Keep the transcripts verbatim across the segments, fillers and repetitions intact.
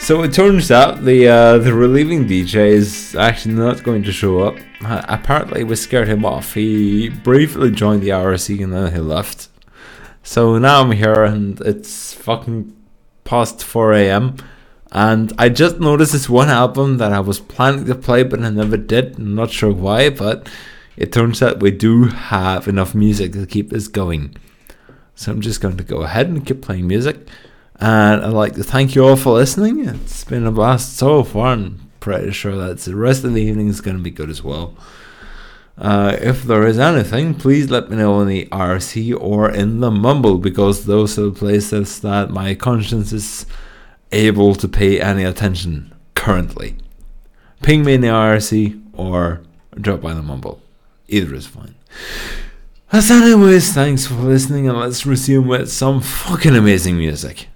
So it turns out the uh, the relieving D J is actually not going to show up. Uh, apparently we scared him off. He briefly joined the R C and then he left. So now I'm here and it's fucking past four a.m. And I just noticed this one album that I was planning to play but I never did. I'm not sure why, but it turns out we do have enough music to keep this going. So I'm just going to go ahead and keep playing music. And I'd like to thank you all for listening. It's been a blast so far. I'm pretty sure that the rest of the evening is going to be good as well. Uh, if there is anything, please let me know in the R C or in the Mumble, because those are the places that my conscience is able to pay any attention currently. Ping me in the R C or drop by the Mumble. Either is fine. As anyways, thanks for listening, and let's resume with some fucking amazing music.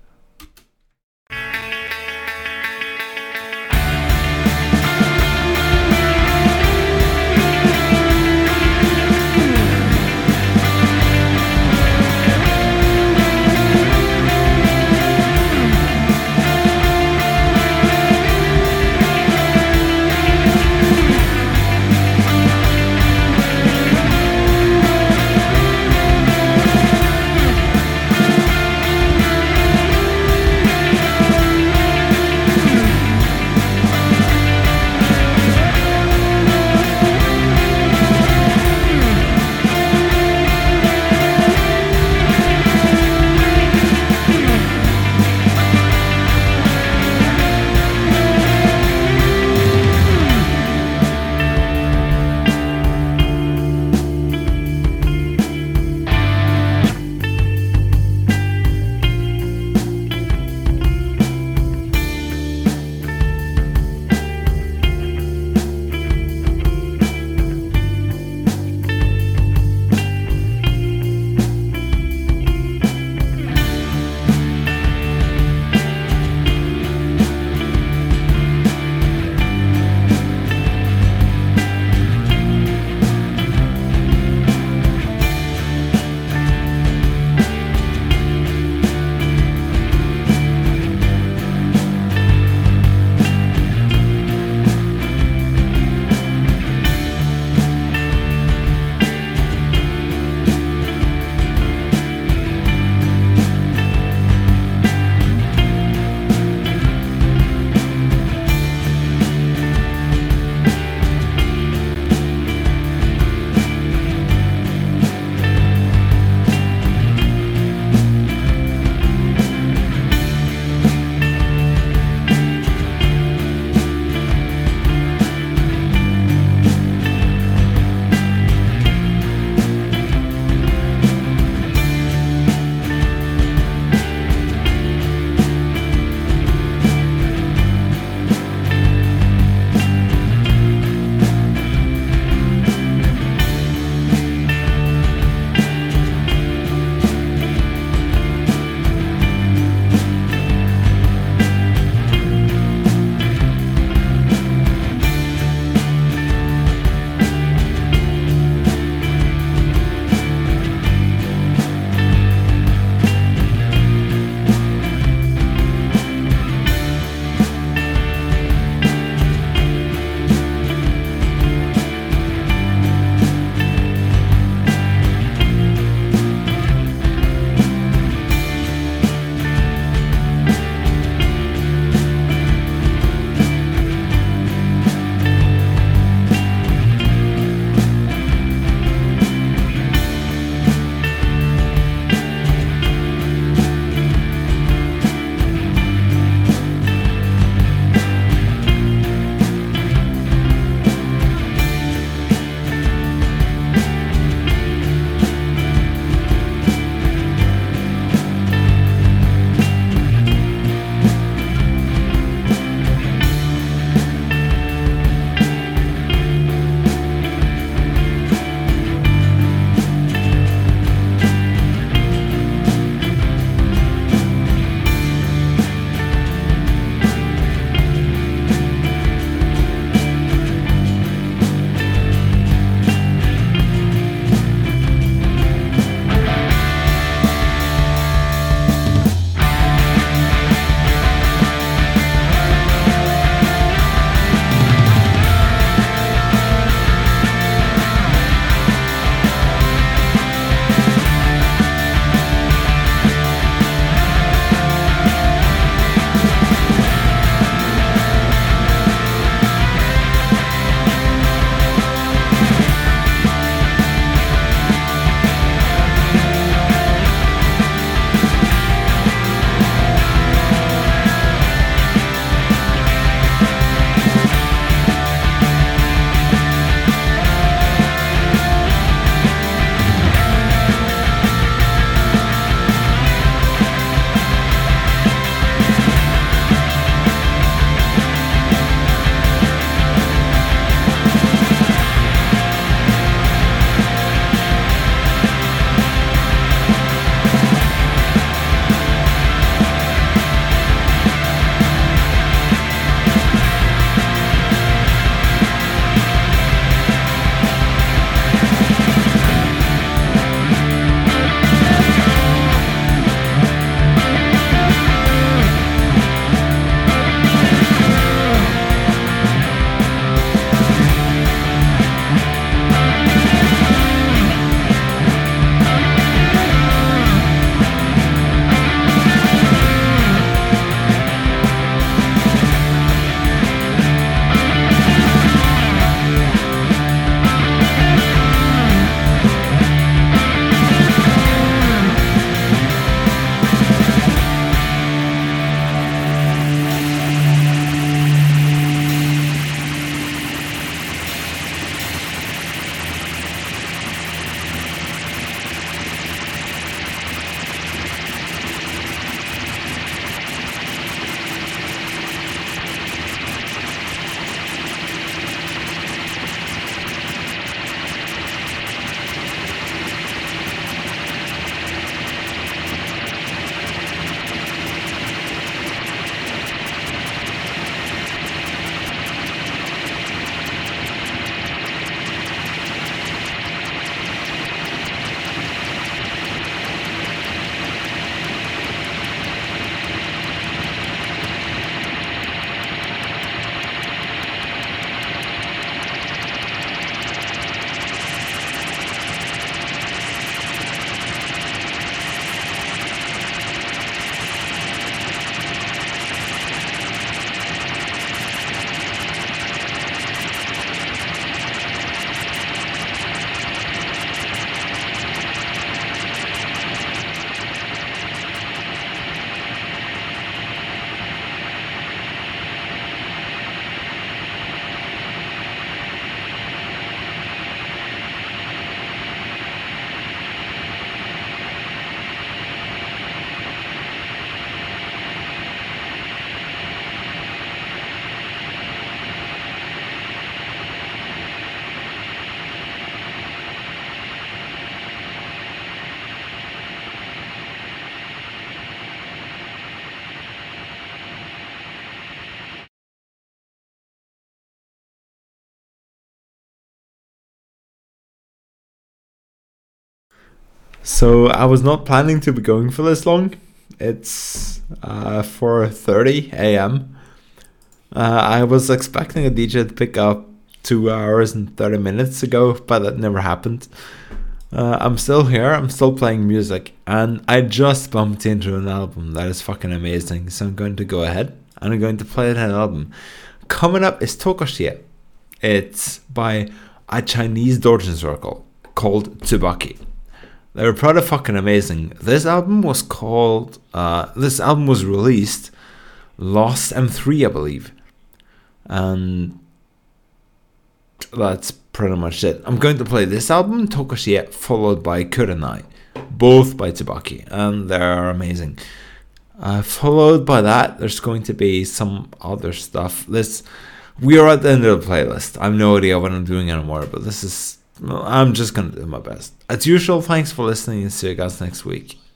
So I was not planning to be going for this long. It's uh, four thirty a.m. Uh, I was expecting a D J to pick up two hours and thirty minutes ago, but that never happened. Uh, I'm still here, I'm still playing music, and I just bumped into an album that is fucking amazing, so I'm going to go ahead and I'm going to play that album. Coming up is Tokoshie. It's by a Chinese Dorjen circle called Tsubaki. They're pretty fucking amazing. This album was called, uh, this album was released Lost M three, I believe. And that's pretty much it. I'm going to play this album, Tokoshie, followed by Kurenai, both by Tsubaki, and they're amazing. Uh, followed by that, there's going to be some other stuff. This, we are at the end of the playlist. I have no idea what I'm doing anymore, but this is, well, I'm just going to do my best. As usual, thanks for listening and see you guys next week.